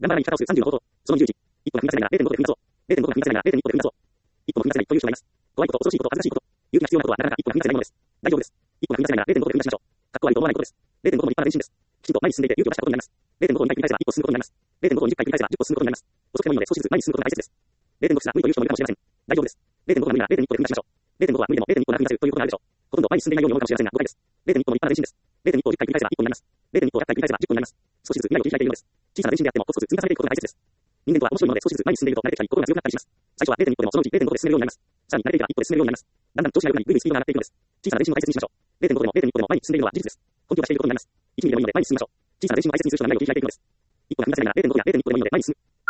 頑張らない方をする30の方法。その21。一歩が踏み出せないなら 0.5 で踏み出そう。0.5が踏み出せないなら 0.2 歩で踏み出そう。一歩が踏み出せないという人がいます。怖いこと、恐ろしいこと、恥ずかしいこと。勇気が必要なことはなかなか一歩が踏み出せないものです。大丈夫です。一歩が踏み出せないなら 0.5 で踏み出しましょう。かっこ悪いと思わないことです。0.5も立派な前進です。きちんと前に進んでいて勇気を出したことになります。0.5を2回繰り返せば一歩進むことになります。0.5を20回繰り返せば10歩進むことになります。遅くてもいいので少しずつ前に進むことが大切です。0.5すら無理という人もいるかもしれません。大丈夫です。0.5が無理なら 0.2 歩で踏み出しましょう。0.5は無理でも 0.2 歩なら踏み出せるということがあるでしょう。ほとんど前に進んでいないように思うかもしれませんが、誤解です。0.1歩も立派な前進です。0.1歩を10回繰り返せば1歩になります。0.1歩を100回繰り返せば10歩になります。少しずつ未来を切り開いているのです。小さな前進であってもコツコツ積み重ねていくことが大切です。人間とは面白いもので少しずつ前に進んでいると慣れてきたり心が強くなったりします。最初は 0.1 歩でもそのうち 0.5 で進めるようになります。さらに慣れていけば1歩で進めるようになります。だんだん調子が良くなり、ぐいぐいスピードが上がっていくのです。小さな前進を大切にしましょう。0.5でも 0.2 歩でも前に進んでいるのは事実です。根拠がしていることになります。1ミリでもいいので前に進みましょう。小さな前進を大切にする人が何を切り開いていくのです。一歩が踏み出せないなら 0.5 や 0.2 歩でもいいので前に進む。